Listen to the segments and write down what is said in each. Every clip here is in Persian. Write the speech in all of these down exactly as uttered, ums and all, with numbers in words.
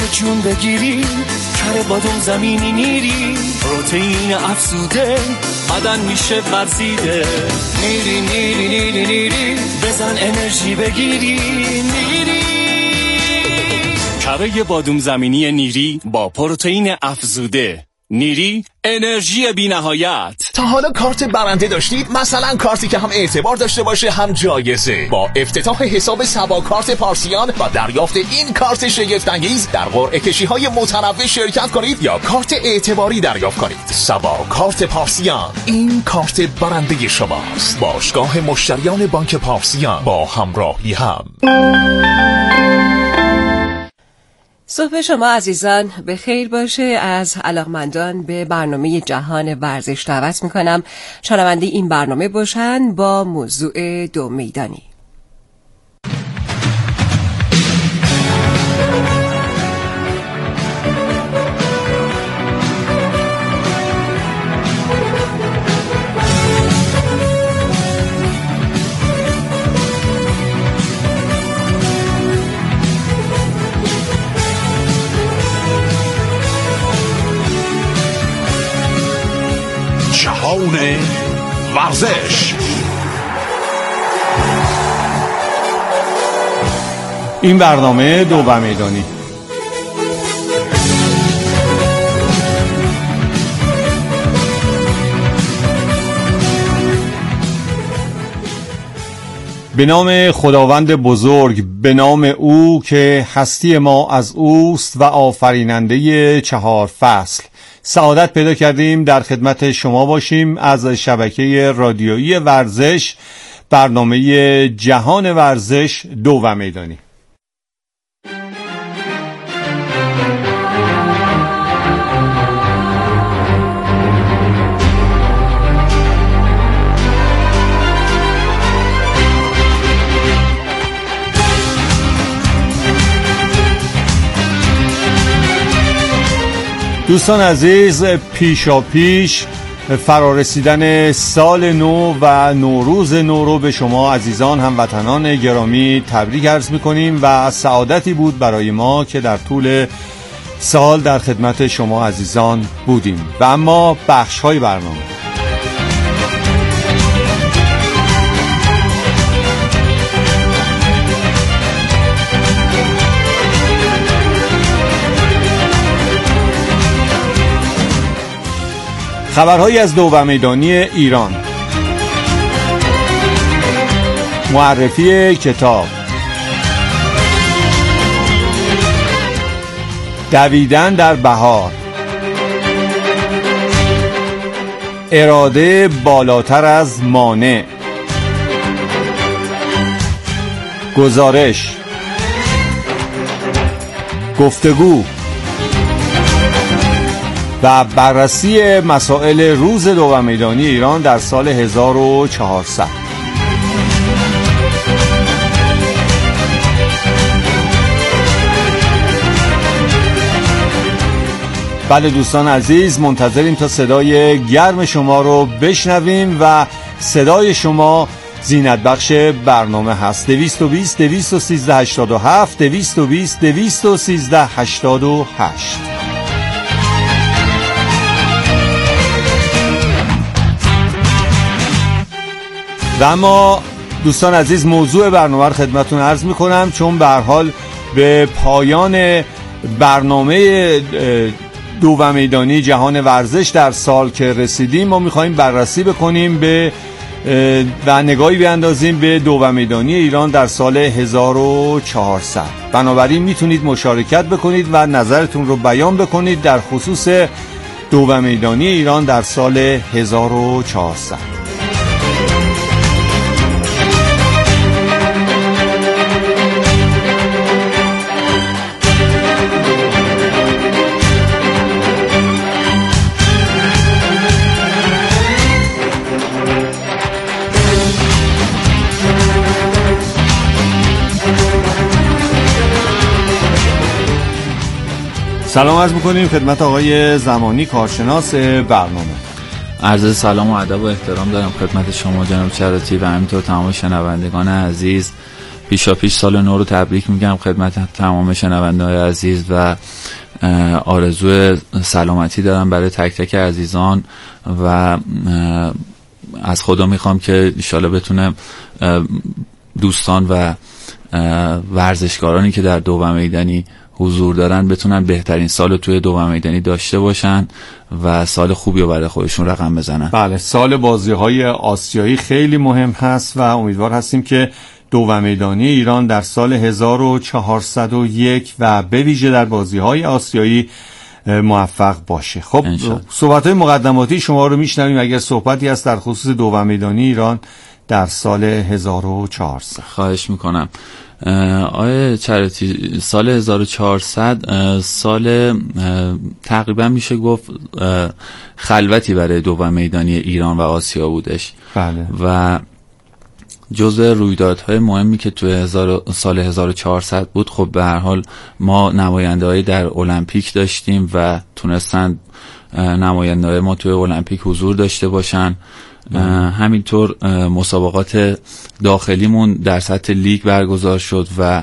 جون بگیری، کره بادم زمینی نیری، پروتئین افزوده بدن میشه ورزیده. نیری نیری نیری نیری بزن انرژی بگیری، نیری. کره بادم زمینی نیری با پروتئین افزوده. نیری انرژی بی نهایت. تا حالا کارت برنده داشتید؟ مثلا کارتی که هم اعتبار داشته باشه هم جایزه. با افتتاح حساب سبا کارت پارسیان و دریافت این کارت شگفت‌انگیز در قرعه کشی‌های متنوع شرکت کنید یا کارت اعتباری دریافت کنید. سبا کارت پارسیان، این کارت برنده شماست. باشگاه مشتریان بانک پارسیان، با همراهی هم. صبح شما عزیزان به خیر باشه. از علاقمندان به برنامه جهان ورزش دعوت میکنم شنونده این برنامه باشن با موضوع دو میدانی. جهان ورزش. این برنامه دو و میدانی. به نام خداوند بزرگ، به نام او که هستی ما از اوست و آفریننده چهار فصل. سعادت پیدا کردیم در خدمت شما باشیم از شبکه رادیویی ورزش، برنامه جهان ورزش دو و میدانی. دوستان عزیز، پیشا پیش فرارسیدن سال نو و نوروز نو رو به شما عزیزان هموطنان گرامی تبریک عرض می‌کنیم و سعادتی بود برای ما که در طول سال در خدمت شما عزیزان بودیم. و اما بخش‌های برنامه خبرهایی از دو و میدانی ایران، معرفی کتاب، دویدن در بهار، اراده بالاتر از مانع، گزارش، گفتگو و بررسی مسائل روز دو و میدانی ایران در سال هزار و چهارصد. بله دوستان عزیز، منتظریم تا صدای گرم شما رو بشنویم و صدای شما زینت بخش برنامه هست. دویست و بیست دویست و سیزده هشتاد و هفت دویست و بیست دویست و سیزده هشتاد و هشت. و اما دوستان عزیز، موضوع برنامه رو خدمتون عرض میکنم، چون به هر حال به پایان برنامه دو و میدانی جهان ورزش در سال که رسیدیم، ما میخواییم بررسی بکنیم به و نگاهی بیاندازیم به دو و میدانی ایران در سال هزار و چهارصد. بنابراین میتونید مشارکت بکنید و نظرتون رو بیان بکنید در خصوص دو و میدانی ایران در سال هزار و چهارصد. سلام عرض می‌کنیم خدمت آقای زمانی، کارشناس برنامه. عرض سلام و ادب و احترام دارم خدمت شما جناب چراتی و همینطور تمام شنوندگان عزیز پیشا پیش سال نو رو تبریک میگم خدمت تمام شنونده‌های عزیز و آرزوی سلامتی دارم برای تک تک عزیزان و از خدا میخوام که انشالله بتونم دوستان و ورزشکارانی که در دوم میدانی حضور دارن بتونن بهترین سال توی دوم میدانی داشته باشن و سال خوبی رو برای خودشون رقم بزنن. بله، سال بازی‌های آسیایی خیلی مهم هست و امیدوار هستیم که دوم میدانی ایران در سال هزار و چهارصد و یک و به ویژه در بازی‌های آسیایی موفق باشه. خب صحبت‌های مقدماتی شما رو میشنویم. اگر صحبتی هست در خصوص دوم میدانی ایران در سال هزار و چهارصد. خواهش میکنم. آقای چرتی، سال هزار و چهارصد سال تقریبا میشه گفت خلوتی برای دوم میدانی ایران و آسیا بودش. بله. و جزء رویدادهای مهمی که تو سال هزار و چهارصد بود، خب به هر حال ما نماینده‌ای در المپیک داشتیم و تونستن نماینده‌های ما توی المپیک حضور داشته باشن. همینطور مسابقات داخلیمون در سطح لیگ برگزار شد و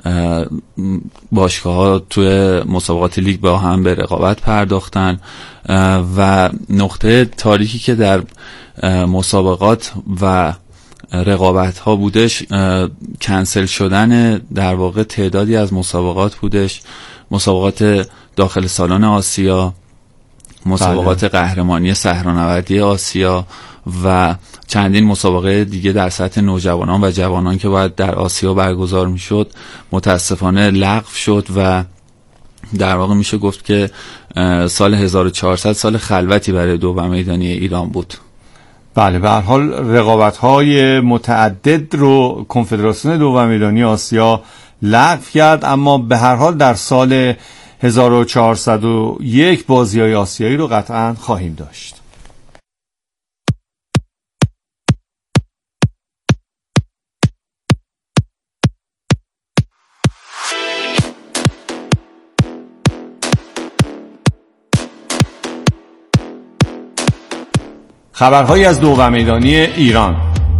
باشگاه‌ها توی مسابقات لیگ با هم به رقابت پرداختن و نقطه تاریکی که در مسابقات و رقابت ها بودش کنسل شدن در واقع تعدادی از مسابقات بودش. مسابقات داخل سالن آسیا، مسابقات بله. قهرمانی صحرانوردی آسیا و چندین مسابقه دیگه در سطح نوجوانان و جوانان که باید در آسیا برگزار میشد متاسفانه لغو شد و در واقع میشه گفت که سال هزار و چهارصد سال خلوتی برای دوم میدانی ایران بود. بله، به هر حال رقابت‌های متعدد رو کنفدراسیون دوم میدانی آسیا لغو کرد، اما به هر حال در سال هزار و چهارصد و یک بازی‌های آسیایی رو قطعاً خواهیم داشت. خبرهایی از دوم میدانی ایران.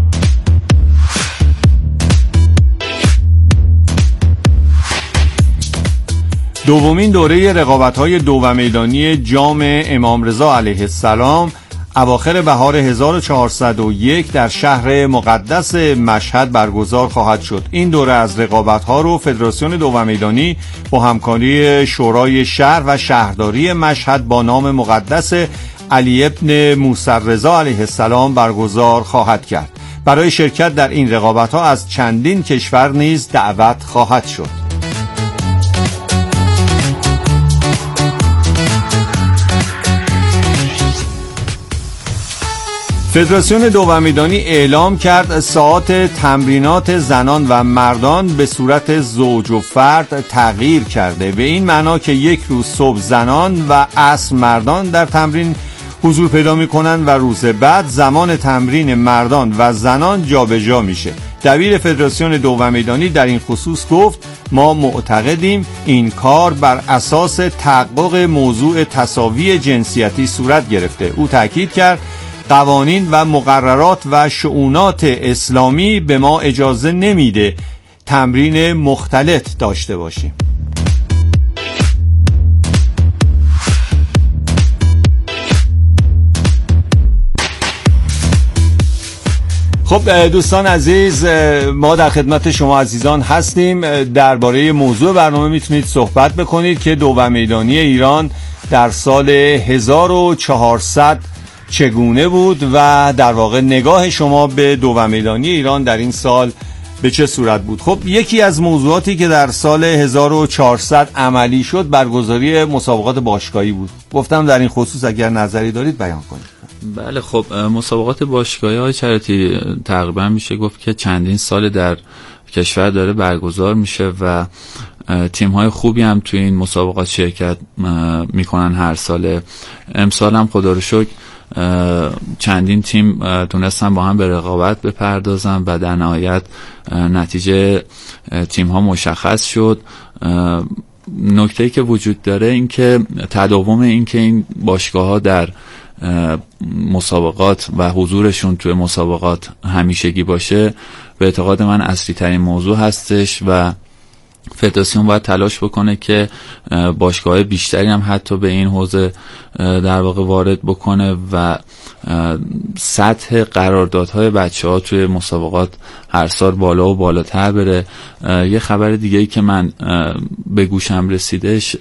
دومین دوره رقابت‌های دوم میدانی جام امام رضا علیه السلام اواخر بهار هزار و چهارصد و یک در شهر مقدس مشهد برگزار خواهد شد. این دوره از رقابت‌ها رو فدراسیون دوم میدانی با همکاری شورای شهر و شهرداری مشهد با نام مقدس علی ابن موسی رضا علیه السلام برگزار خواهد کرد. برای شرکت در این رقابت‌ها از چندین کشور نیز دعوت خواهد شد. فدراسیون دوم میدانی اعلام کرد ساعات تمرینات زنان و مردان به صورت زوج و فرد تغییر کرده، به این معنا که یک روز صبح زنان و عصر مردان در تمرین حضور پیدا میکنن و روز بعد زمان تمرین مردان و زنان جابجا میشه. دبیر فدراسیون دوم میدانی در این خصوص گفت ما معتقدیم این کار بر اساس تحقق موضوع تساوی جنسیتی صورت گرفته. او تاکید کرد قوانین و مقررات و شؤونات اسلامی به ما اجازه نمیده تمرین مختلط داشته باشیم. خب دوستان عزیز، ما در خدمت شما عزیزان هستیم. درباره موضوع برنامه میتونید صحبت بکنید که دوم میدانی ایران در سال هزار و چهارصد چگونه بود و در واقع نگاه شما به دوم میدانی ایران در این سال به چه صورت بود. خب یکی از موضوعاتی که در سال هزار و چهارصد عملی شد برگزاری مسابقات باشگاهی بود. گفتم در این خصوص اگر نظری دارید بیان کنید. بله، خب مسابقات باشگاهی های چرتی تقریبا میشه گفت که چندین سال در کشور داره برگزار میشه و تیم های خوبی هم توی این مسابقات شرکت میکنن هر ساله. امسال هم خدا رو شکر چندین تیم تونستن با هم به رقابت بپردازن و در نهایت نتیجه تیم ها مشخص شد. نکته‌ای که وجود داره این که تداوم این که این باشگاه ها در مسابقات و حضورشون توی مسابقات همیشگی باشه به اعتقاد من اصلی ترین موضوع هستش و فدراسیون باید تلاش بکنه که باشگاه‌های بیشتری هم حتی به این حوزه در واقع وارد بکنه و سطح قراردادهای بچه‌ها توی مسابقات هر سال بالا و بالاتر بره. یه خبر دیگه ای که من به گوشم رسیدش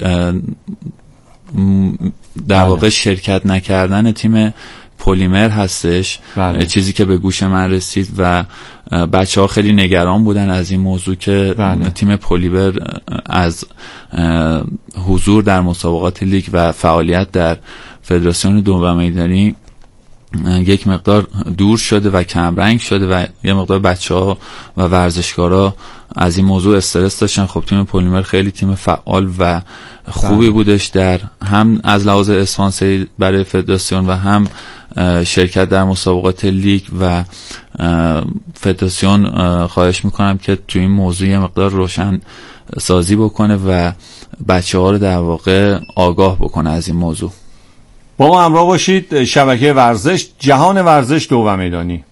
در واقع شرکت نکردن تیم پلیمر هستش. بله. چیزی که به گوش من رسید و بچه ها خیلی نگران بودن از این موضوع که بله. تیم پلیمر از حضور در مسابقات لیگ و فعالیت در فدراسیون دوم میدانی یک مقدار دور شده و کمرنگ شده و یه مقدار بچه ها و ورزشکارا از این موضوع استرس داشتن. خب تیم پلیمر خیلی تیم فعال و خوبی بله. بودش در هم از لحاظ اسپانسری برای فدراسیون و هم شرکت در مسابقات لیگ و فدراسیون خواهش میکنم که تو این موضوع یه مقدار روشن سازی بکنه و بچه ها رو در واقع آگاه بکنه از این موضوع. با ما همراه باشید. شبکه ورزش، جهان ورزش دوم میدانی.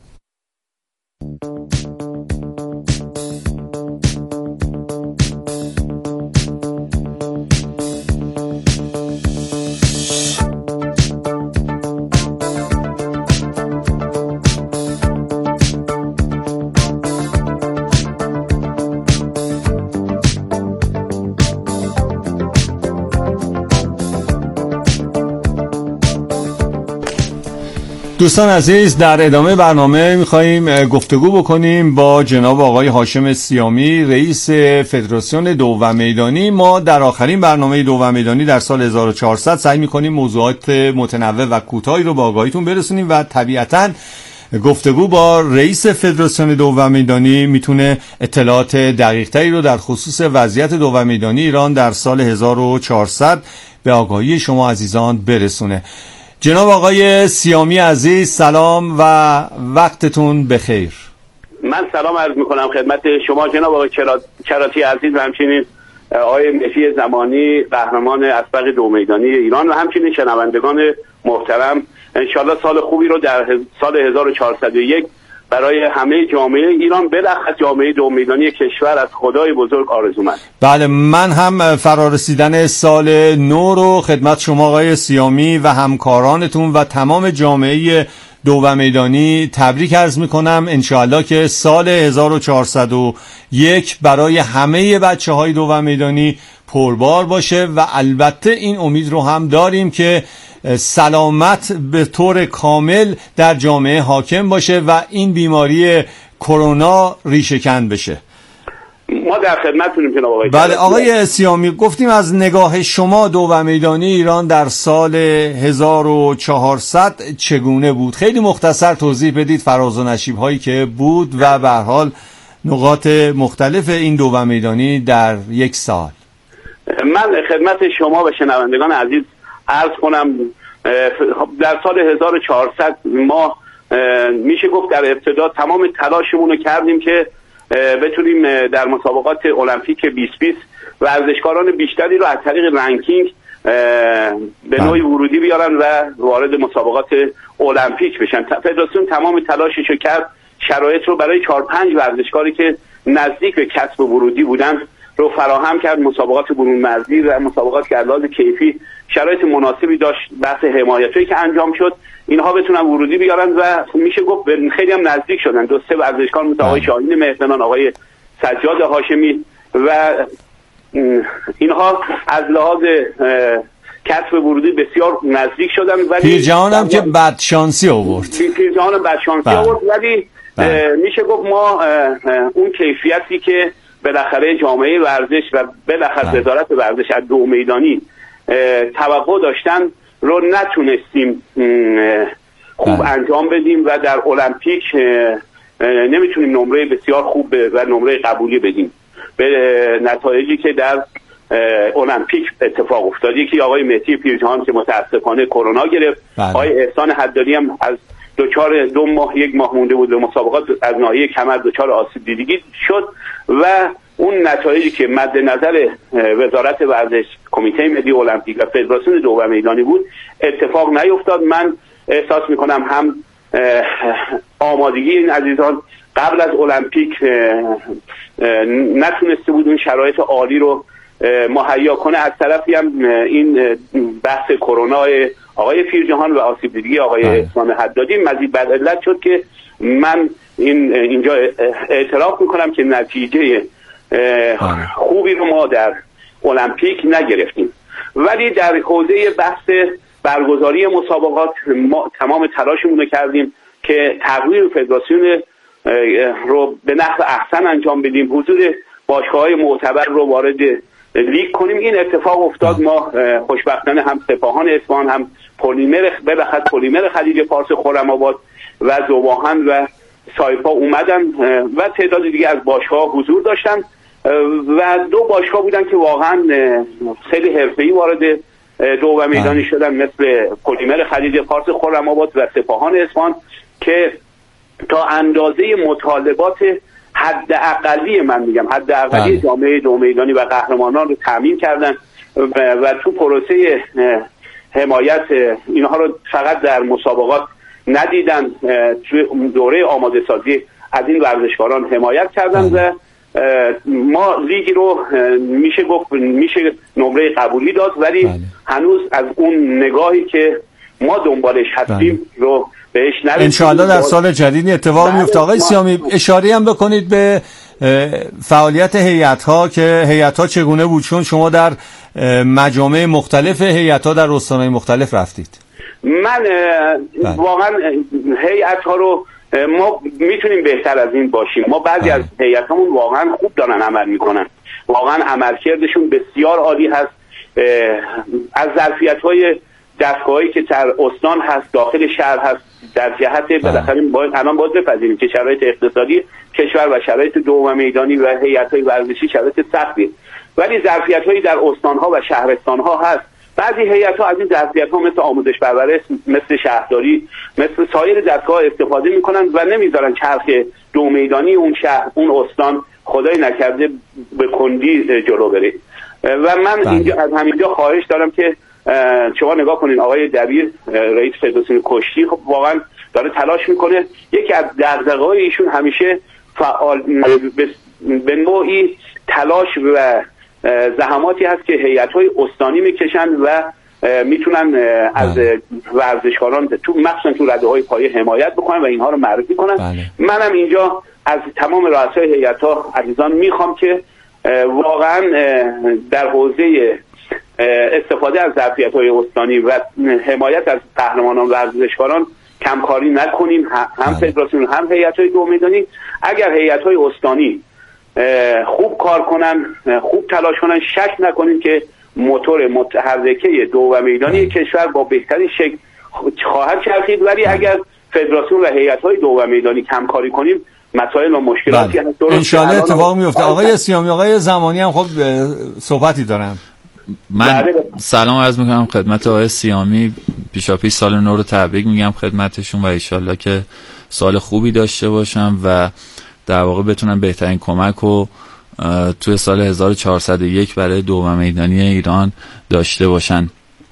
دوستان عزیز، در ادامه برنامه می‌خوایم گفتگو بکنیم با جناب آقای هاشم سیامی، رئیس فدراسیون دوم میدانی. ما در آخرین برنامه دوم میدانی در سال هزار و چهارصد سعی می‌کنیم موضوعات متنوع و کوتاهی رو با آگاهیتون برسونیم و طبیعتاً گفتگو با رئیس فدراسیون دوم میدانی میتونه اطلاعات دقیق‌تری رو در خصوص وضعیت دوم میدانی ایران در سال هزار و چهارصد به آگاهی شما عزیزان برسونه. جناب آقای سیامی عزیز، سلام و وقتتون بخیر. من سلام عرض میکنم خدمت شما جناب آقای کراتی عزیز و همچنین آقای مهدی زمانی قهرمان اسبق دو میدانی ایران و همچنین شنوندگان محترم. انشالله سال خوبی رو در سال هزار و چهارصد و یک برای همه جامعه ایران، بالاخص جامعه دو میدانی کشور از خدای بزرگ آرزومند. بله، من هم فرارسیدن سال نو رو خدمت شما آقای سیامی و همکارانتون و تمام جامعه دوم میدانی تبریک عرض میکنم. انشاءالله که سال هزار و چهارصد و یک برای همه بچه های دوم میدانی پربار باشه و البته این امید رو هم داریم که سلامت به طور کامل در جامعه حاکم باشه و این بیماری کرونا ریشه‌کن بشه. ما در خدمتتونیم جناب آقای. بله آقای سیامی، گفتیم از نگاه شما دوم میدانی ایران در سال هزار و چهارصد چگونه بود؟ خیلی مختصر توضیح بدید فراز و نشیب هایی که بود و به هر حال نقاط مختلف این دوم میدانی در یک سال. من خدمت شما و شنوندگان عزیز عرض کنم در سال هزار و چهارصد ما میشه گفت در ابتدا تمام تلاشمون رو کردیم که بتونیم در مسابقات المپیک بیست بیست ورزشکاران بیشتری رو از طریق رنکینگ به نوعی ورودی بیارن و وارد مسابقات المپیک بشن. فدراسیون تمام تلاشش رو کرد، شرایط رو برای چهار پنج ورزشکاری که نزدیک به کسب ورودی بودن رو فراهم کرد. مسابقات برون مرزی و مسابقات که از لحاظ کیفی شرایط مناسبی داشت، بحث حمایتی که انجام شد اینها بتونن ورودی بیارن و میشه گفت خیلی هم نزدیک شدن. دو سه ورزشکار مثل آقای شاهین مهدنان، آقای سجاد هاشمی و اینها از لحاظ کسب ورودی بسیار نزدیک شدن. ولی پیرجهان هم که بدشانسی آورد پیرجهان بدشانسی آورد ولی میشه گفت ما اون کیفیتی که بالاخره جامعه ورزش و بالاخره وزارت ورزش از دو میدانی توقع داشتن رو نتونستیم خوب بله. انجام بدیم و در المپیک نمیتونیم نمره بسیار خوب و نمره قبولی بدیم به نتایجی که در المپیک اتفاق افتاد. یکی آقای مهدی پیرجهان که متاسفانه کرونا گرفت، بله. آقای احسان حدادی هم از دوچار دو ماه یک ماه مونده بود به مسابقات از ناحیه کمر دوچار آسیب دیدگی شد و اون نتایجی که مد نظر وزارت ورزش، کمیته ملی المپیک و فدراسیون دوم میدانی بود اتفاق نیفتاد. من احساس میکنم هم آمادگی این عزیزان قبل از المپیک نتونسته بود اون شرایط عالی رو مهیا کنه، از طرفی هم این بحث کرونا آقای پیرجهان و آسیب دیدگی آقای اسلام حدادی مزید بر علت شد که من این اینجا اعتراف میکنم که نتیجه خوبی رو ما در المپیک نگرفتیم. ولی در حوزه بحث برگزاری مسابقات ما تمام تلاشمون رو کردیم که تغییر فدراسیون رو به نحو احسن انجام بدیم، حضور باشگاه‌های معتبر رو وارد لیگ کنیم. این اتفاق افتاد. ما خوشبختانه هم سپاهان اصفهان، هم پلیمر بلخص پلیمر خلیج فارس خرم‌آباد و ذوب‌آهن و سایپا اومدن و تعداد دیگه از باشگاه حضور داشتن و دو باشگاه بودن که واقعا خیلی حرفه‌ای وارد دو و میدانی شدن، مثل پلیمر خلیج فارس خرم‌آباد و سپاهان اصفهان که تا اندازه مطالبات حد اقلی من میگم حد اقلی جامعه دو میدانی و قهرمانان رو تامین کردن و, و تو پروسه حمایت اینها رو فقط در مسابقات ندیدن، توی دوره آماده سازی از این ورزشکاران حمایت کردن و ما لیگ رو میشه گفت میشه نمره قبولی داد، ولی بله. هنوز از اون نگاهی که ما دنبالش هستیم بله. رو بهش نرسیدیم. انشاءالله در سال جدید اتفاق بله. میفته. آقای سیامی اشاره هم بکنید به فعالیت هیئت‌ها که هیئت‌ها چگونه بود، چون شما در مجامع مختلف هیئت‌ها در استان‌های مختلف رفتید. من بله. واقعا هیئت‌ها رو ما میتونیم بهتر از این باشیم. ما بعضی از هیئت‌هامون واقعا خوب دارن عمل میکنن، واقعا عملکردشون بسیار عالی هست. از ظرفیت‌های دستگاهی که در استان هست، داخل شهر هست، در جهت بالاخره باید الان باید بپذیریم که شرایط اقتصادی کشور و شرایط دو و میدانی و هیئت‌های ورزشی شرایط سختی، ولی ظرفیت‌هایی در استان‌ها و شهرستان‌ها هست. بعضی هیئت‌ها از این ظرفیت‌ها مثل آموزش پرورش، مثل شهرداری، مثل سایر دستگاه استفاده می‌کنن و نمیذارن چرخ دو میدانی اون شهر اون استان خدای نکرده به کندی جلو بره. و من بله. اینجا از همینجا خواهش دارم که شما نگاه کنین آقای دبیر رئیس فدراسیون کشتی خب واقعا داره تلاش میکنه. یکی از دغدغه‌های ایشون همیشه فعال به نوعی تلاش و زحماتی هست که هیئت‌های استانی میکشن و میتونن از ورزشکاران تو مخصوصا تو رده‌های پایه حمایت بکنن و اینها رو معرفی کنن. بله. منم اینجا از تمام رؤسای هیئت‌ها عزیزان میخوام که واقعا در حوزه استفاده از ظرفیت‌های استانی و حمایت از قهرمانان و ورزشکاران کمکاری نکنیم، هم فدراسیون هم هیئت‌های دو میدانی. اگر هیئت‌های استانی خوب کار کنن، خوب تلاش کنن، شک نکنیم که موتور متحرکه دو و میدانی کشور با بهترین شکل خواهد چرخید. ولی اگر فدراسیون و هیئت‌های دو و میدانی کمکاری کنیم مسائل و مشکلاتی هست. ان شاءالله اتفاق میفته. آقای سیامی، آقای زمانی هم خب صحبتی دارم. من سلام عرض میکنم خدمت آقای سیامی، پیشاپیش سال نو رو تبریک میگم خدمتشون و انشالله که سال خوبی داشته باشم و در واقع بتونم بهترین کمک رو توی سال هزار و چهارصد و یک برای دوم میدانی ایران داشته باشن.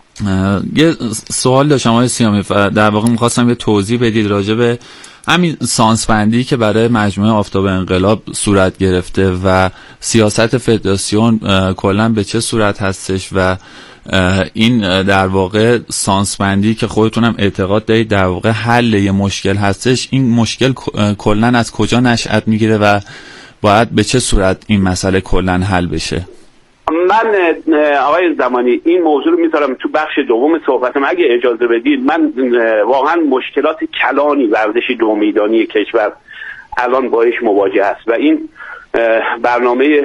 یه سوال داشتم آقای سیامی، در واقع میخواستم یه توضیح بدید راجع به همین سانس بندی که برای مجموعه آفتاب انقلاب صورت گرفته و سیاست فدراسیون کلا به چه صورت هستش و این در واقع سانس بندی که خودتونم اعتقاد دارید در واقع حل یه مشکل هستش، این مشکل کلا از کجا نشأت میگیره و باید به چه صورت این مسئله کلا حل بشه؟ من آقای زمانی این موضوع رو میذارم تو بخش دوم صحبتم اگه اجازه بدید. من واقعا مشکلات کلانی ورزش دو میدانی کشور الان باهاش مواجه است و این برنامه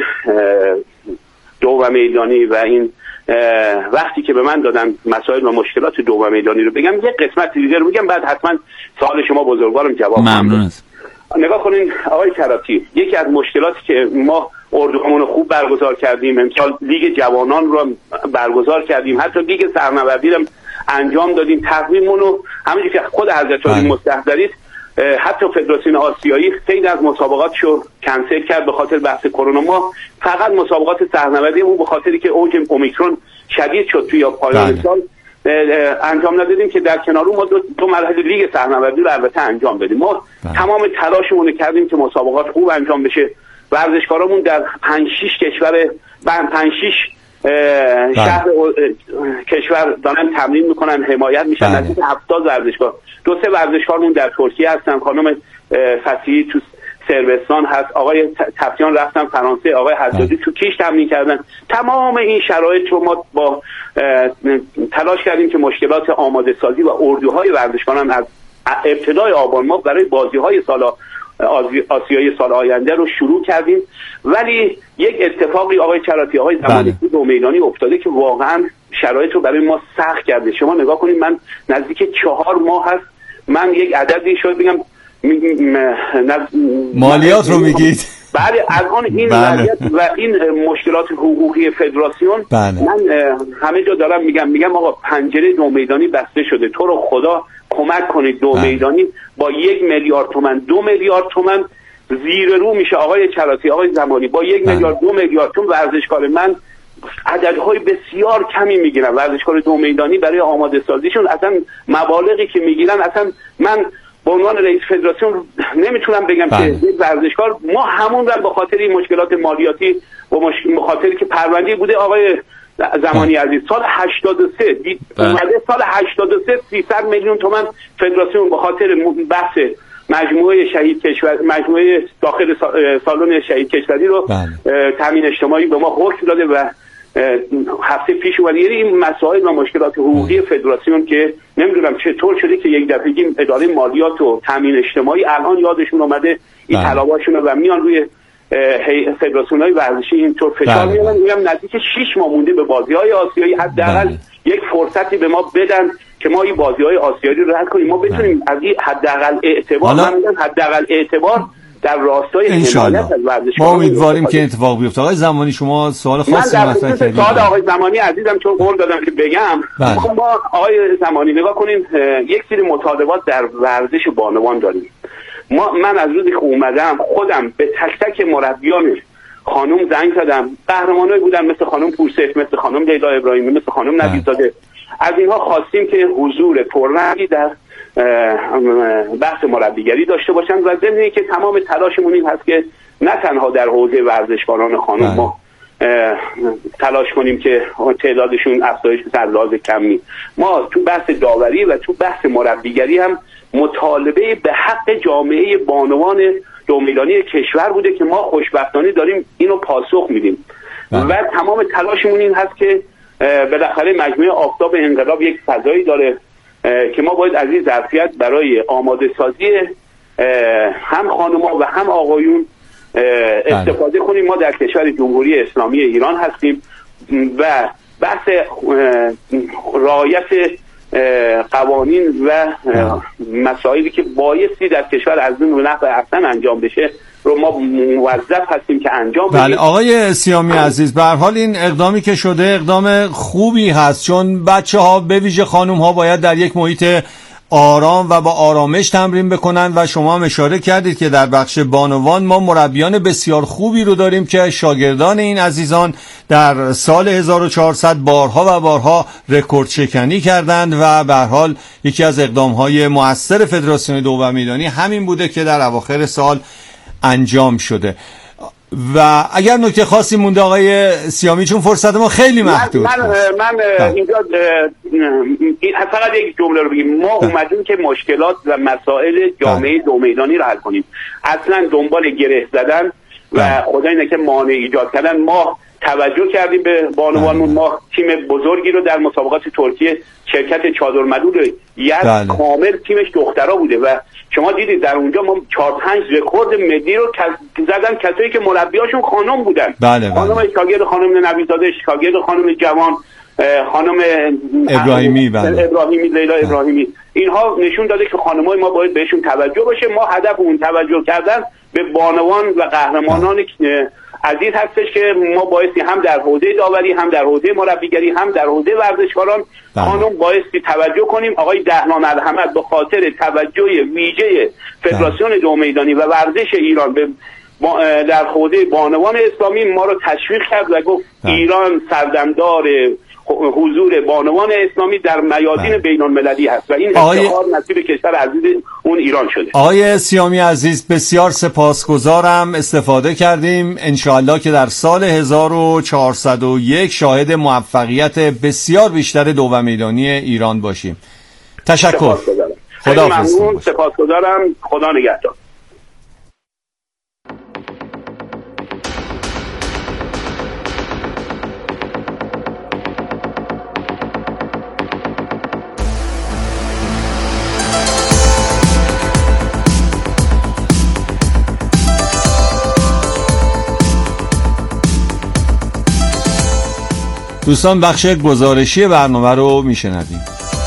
دو و میدانی و این وقتی که به من دادن مسائل و مشکلات دو و میدانی رو بگم، یه قسمت دیگه رو میگم، بعد حتما سوال شما بزرگوارم جواب ممنون. نگاه کنین آقای کراتی، یکی از مشکلاتی که ما اردومون رو خوب برگزار کردیم، امسال لیگ جوانان رو برگزار کردیم، حتی لیگ سرنوردی رو انجام دادیم، تقویممون رو همونجوری که خود حضرت علی مستحضرید حتی فدراسیون آسیایی خیلی از مسابقاتشو کنسل کرد به خاطر بحث کرونا. ما فقط مسابقات سرنوردی اون به خاطری که اوج اومیکرون شدید شد توی پایان سال انجام ندادیم که در کنار ما دو, دو مرحله لیگ سرنوردی رو البته انجام بدیم. ما بله. تمام تلاشمون رو کردیم که مسابقات خوب انجام بشه. ورزشکارامون در پنج شش کشور پنج شش شهر کشور دارن تمرین میکنن، حمایت میشن. نزدیک هفتاد ورزشکار، دو سه ورزشکارمون در ترکیه هستن، خانم فصیحی تو صربستان هست، آقای تفسیان رفتن فرانسه، آقای حدادی تو کیش تمرین کردن. تمام این شرایط رو ما با تلاش کردیم که مشکلات آماده سازی و اردوهای ورزشکاران از ابتدای آبان ما برای بازی‌های سال آسیایی سال آینده رو شروع کردیم. ولی یک اتفاقی آقای چراتی آقای زمانی تو دو میدانی افتاده که واقعا شرایط رو برای ما سخت کرده. شما نگاه کنید، من نزدیک چهار ماه هست، من یک عددی شد بگم مالیات رو میگید. بله الان این وضعیت و این مشکلات حقوقی فدراسیون بله. من همه جا دارم میگم میگم آقا پنجره دو میدانی بسته شده، تو رو خدا کمک کنید. دو بله. میدانی با یک میلیارد تومان دو میلیارد تومان زیر رو میشه. آقای چراتی آقای زمانی با یک بله. میلیارد دو میلیارد تومان ورزشکار من عددهای بسیار کمی میگیرن. ورزشکار دو میدانی برای آماده سازیشون اصلا مبالغی که میگیرن، اصلا من به عنوان رئیس فدراسیون نمیتونم بگم بله. که ورزشکار ما همون رو به خاطر این مشکلات مالیاتی و به خاطر که پرونده بوده آقای زمانی عزیز سال هشتاد و سه اومده سال هشتاد و سه سیصد میلیون تومان فدراسیون به خاطر بحث مجموعه شهید کشور مجموعه داخل سالن شهید کشوری رو بله. تامین اجتماعی به ما حکم داده و هفته پیش اومد. یعنی این مسائل و مشکلات حقوقی فدراسیون که نمیدونم چطور شده که یک دفعگی اداره مالیات و تامین اجتماعی الان یادشون اومده این طلباشون و میان روی فدراسیون‌های ورزشی اینطور فشار میارن. میگم نزدیک شش ماه مونده به بازی‌های آسیایی، حداقل یک فرصتی به ما بدن که ما این بازی‌های آسیایی رو رد کنیم، ما بتونیم از این حداقل اعتبار من میگم حداقل اعتبار در راستای حمایت از ورزش. ما امیدواریم که اتفاق بیفته. آقای زمانی شما سوال خاصی مطرح کردید. سوال آقای زمانی عزیزم چون قول دادم که بگم بله. ما آقای زمانی نگاه کنیم، یک سری مطالبات در ورزش بانوان داریم. ما من از روزی که اومدم خودم به تک تک مربیان خانم زنگ زدم، قهرمانایی بودن مثل خانم پورسیف، مثل خانم لیلا ابراهیمی، مثل خانم نویزاده. از اینها خواستیم که حضور پررنگی در بحث مربیگری داشته باشن و ضمن اینکه تمام تلاشمون این هست که نه تنها در حوزه ورزشکاران خانم ما تلاش کنیم که تعدادشون افزایش بشه از لحاظ کمی، ما تو بحث داوری و تو بحث مربیگری هم مطالبه به حق جامعه بانوان دو میدانی کشور بوده که ما خوشبختانه داریم اینو پاسخ میدیم و تمام تلاشمون این هست که بالاخره مجموعه آفتاب انقلاب یک فضایی داره که ما باید از این ظرفیت برای آماده سازی هم خانم‌ها و هم آقایون استفاده کنیم. ما در کشور جمهوری اسلامی ایران هستیم و بحث رعایت قوانین و مسائلی که بایستی در کشور از این نحو احسن انجام بشه رو ما موظف هستیم که انجام بدیم. بله آقای سیامی عزیز، به هر حال این اقدامی که شده اقدام خوبی هست، چون بچه‌ها به ویژه خانم‌ها باید در یک محیط آرام و با آرامش تمرین بکنن و شما هم اشاره کردید که در بخش بانوان ما مربیان بسیار خوبی رو داریم که شاگردان این عزیزان در سال هزار و چهارصد بارها و بارها رکورد شکنی کردند و به هر حال یکی از اقدام‌های مؤثر فدراسیون دو میدانی همین بوده که در اواخر سال انجام شده. و اگر نکته خاصی مونده آقای سیامی، چون فرصت ما خیلی محدود من من, من اینجا فقط یک جمله رو بگیم. ما اومدیم که مشکلات و مسائل جامعه دو میدانی رو حل کنیم، اصلا دنبال گره زدن و خدای نکنه مانع ایجاد کردن. ما توجه کردیم به بانوانمون، ما تیم بزرگی رو در مسابقات ترکیه شرکت چادرمدود یزد کامل تیمش دخترها بوده و شما دیدید در اونجا ما چهار پنج رکورد ملی رو زدن کسایی که مربیاشون خانم بودن. بله بله. خانم شاگرد خانم نویزاده، شاگرد خانم جوان، خانم ابراهیمی، بله. ابراهیمی لیلا ابراهیمی، اینها نشون داده که خانمای ما باید بهشون توجه باشه. ما هدف اون توجه کردن به بانوان و قهرمانان عزیز هستش که ما بایستی هم در حوزه داوری، هم در حوزه مربیگری، هم در حوزه ورزشکاران خانم بایستی توجه کنیم. آقای دهلان الحمد به خاطر توجه ویژه فدراسیون دو میدانی و ورزش ایران به در حوزه بانوان اسلامی ما رو تشویق کرد و گفت ایران سردمدار حضور بانوان اسلامی در میادین بین المللی هست و این افتخار نصیب کشور عزیز اون ایران شده. آقای سیامی عزیز بسیار سپاسگزارم، استفاده کردیم. انشاءالله که در سال هزار و چهارصد و یک شاهد موفقیت بسیار بیشتر دو میدانی ایران باشیم. تشکر. خدا ممنون، سپاسگزارم. خدا نگهدار. دوستان بخش گزارشی برنامه رو میشنویم.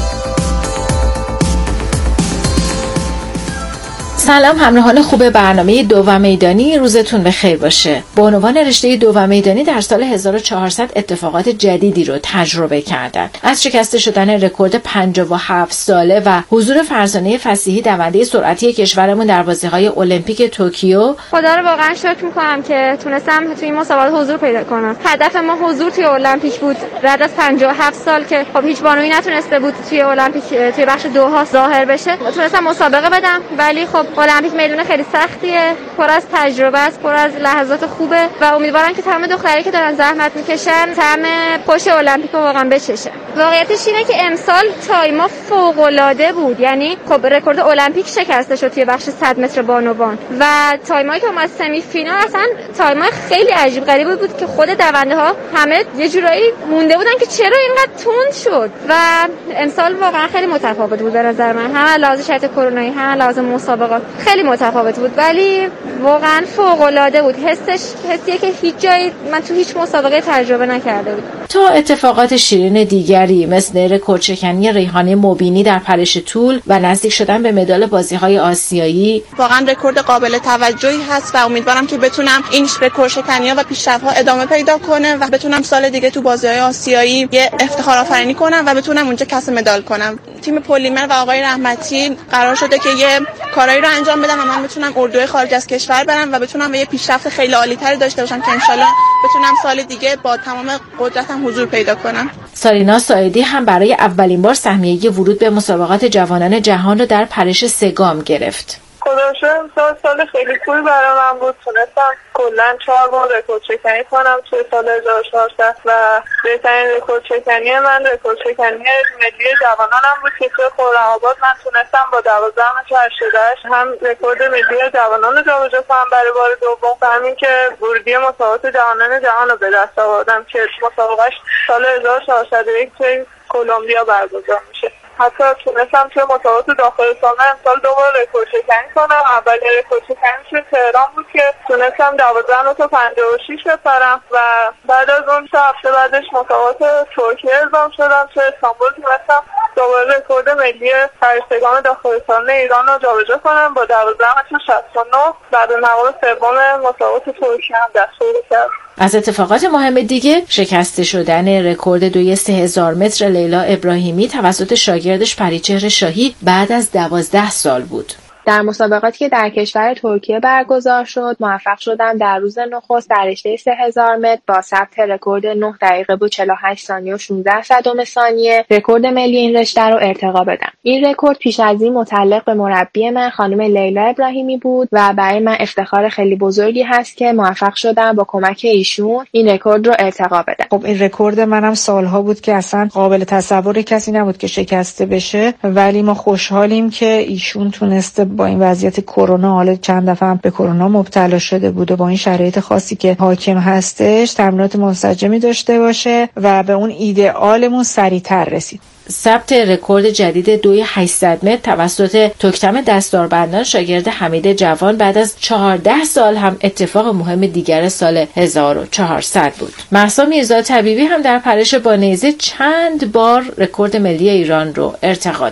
سلام همراهان خوب برنامه دو و میدانی، روزتون بخیر باشه. بانوان رشته دو و میدانی در سال هزار و چهارصد اتفاقات جدیدی رو تجربه کردند. از شکسته شدن رکورد پنجاه و هفت ساله و حضور فرزانه فصیحی دونده سرعتی کشورمون در بازی‌های المپیک توکیو، خدا رو واقعا شکر می‌کنم که تونستم توی این مسابقات حضور پیدا کنم. هدف ما حضور توی المپیک بود. بعد از پنجاه و هفت سال که خب هیچ بانویی نتونسته بود توی المپیک توی بخش دوها ظاهر بشه، تونستم مسابقه بدم. ولی خب المپیک میدون خیلی سختیه، پر از تجربه است، پر از لحظات خوبه و امیدوارم که تمام دخترایی که دارن زحمت میکشن طعم خوش المپیک رو واقعا بچشن. واقعیتش اینه که امسال تایما فوق العاده بود. یعنی خب رکورد المپیک شکسته شد توی بخش صد متر بانوان و تایمایی که اومد سمی فینال اصلا تایما خیلی عجیب غریبی بود که خود دونده ها همه یه جورایی مونده بودن که چرا اینقدر تند شد و امسال واقعا خیلی متفاوت بود به نظر من، هم لحاظ شرایط کرونایی هم لحاظ مسابقات خیلی متفاوت بود، ولی واقعا فوق العاده بود. حسش حسیه که هیچ جایی من تو هیچ مسابقه تجربه نکرده بودم. تا اتفاقات شیرین دیگری مثل رکوردشکنی ریحانه مبینی در پرش طول و نزدیک شدن به مدال بازی‌های آسیایی واقعا رکورد قابل توجهی هست و امیدوارم که بتونم این رکوردشکنی‌ها و پیشرفت‌ها ادامه پیدا کنه و بتونم سال دیگه تو بازی‌های آسیایی یه افتخار آفرینی کنم و بتونم اونجا کسب مدال کنم. تیم پلیمر و آقای رحمتی قرار شده که یه کارایی رو انجام بدم و من بتونم اردوی خارج از کشور برم و بتونم به یه پیشرفت خیلی عالی‌تری داشته باشم که انشالله بتونم سال دیگه با تمام قدرتم حضور پیدا کنم. سارینا ساعدی هم برای اولین بار سهمیه ورود به مسابقات جوانان جهان رو در پرش سگام گرفت. خدا شکر امسال سال خیلی خوبی برای من بود. تونستم کلا چهار بار رکورد شکنی کنم توی سال هزار و چهارصد و بهترین رکورد شکنی من رکورد شکنی ملی جوانانم بود که توی خرم‌آباد من تونستم با دوازده متر هشتاد و هشت هم رکورد ملی جوانان رو جابجا کنم برای بار دوم و همین که ورودی مسابقات جوانان جهان رو به دست آوردم که مسابقهش سال هزار و چهارصد و یک توی کلمبیا برگزار میشه. حتی تونستم توی مسابقات داخل سالن امسال دوبار رکورد شکنی کنم. اولین رکورد شکنی توی تهران بود که تونستم دوازده متر پنجاه و شش بپرم و بعد از اون سه هفته بعدش مسابقات ترکیه اعزام شدم. توی استانبول تونستم دوباره رکورد ملی پرشتگان داخل سالن ایران رو جابجا کنم با دوازده متر شصت و نه. بعد مقام سوم مسابقات ترکیه هم دست پیدا کردم. از اتفاقات مهم دیگه شکسته شدن رکورد دوی سه هزار متر لیلا ابراهیمی توسط شاگردش پریچهر شاهی بعد از دوازده سال بود. در مسابقاتی که در کشور ترکیه برگزار شد موفق شدم در روز نخست در رشته سه هزار متر با ثبت رکورد نه دقیقه و چهل و هشت ثانیه و شانزده صدم ثانیه رکورد ملی این رشته رو ارتقا بدم. این رکورد پیش از این متعلق به مربی من خانم لیلا ابراهیمی بود و برای من افتخار خیلی بزرگی هست که موفق شدم با کمک ایشون این رکورد رو ارتقا بدم. خب این رکورد منم سالها بود که اصلا قابل تصور کسی نبود که شکسته بشه، ولی ما خوشحالیم که ایشون تونسته با این وضعیت کرونا، حالا چند دفعه هم به کرونا مبتلا شده بود و با این شرایط خاصی که حاکم هستش تمرینات منسجمی داشته باشه و به اون ایدئالمون سریعتر رسید. ثبت رکورد جدید دوی هشتصد متر توسط تکتم دستاربندان شاگرد حمید جوان بعد از چهارده سال هم اتفاق مهم دیگر سال هزار و چهارصد بود. مهسا میرزا طبیبی هم در پرش با نیزه چند بار رکورد ملی ایران رو ارتقا داد.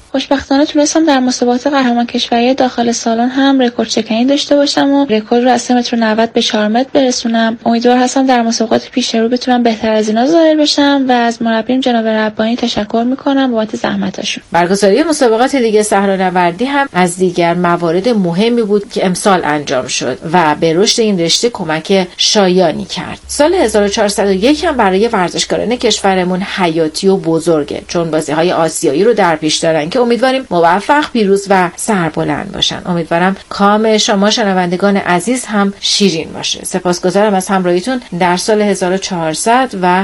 خوشبختانه تونستم در مسابقات قهرمان کشوری داخل سالن هم رکورد شکنی داشته باشم و رکورد رو از سه متر و نود به چهار متر برسونم. امیدوار هستم در مسابقات پیش رو بتونم بهتر از اینا ظاهر بشم و از مربیم جناب ربانی تشکر میکنم بابت زحمتاشون. برگزاری مسابقات لیگ صحرانوردی هم از دیگر موارد مهمی بود که امسال انجام شد و به رشد این رشته کمک شایانی کرد. سال هزار و چهارصد و یک هم برای ورزشکاران کشورمون حیاتی و بزرگه، چون بازی‌های آسیایی رو در پیش دارن که امیدواریم موفق، پیروز و سربلند باشن. امیدوارم کام شما شنوندگان عزیز هم شیرین باشه. سپاسگزارم از همراهیتون در سال هزار و چهارصد و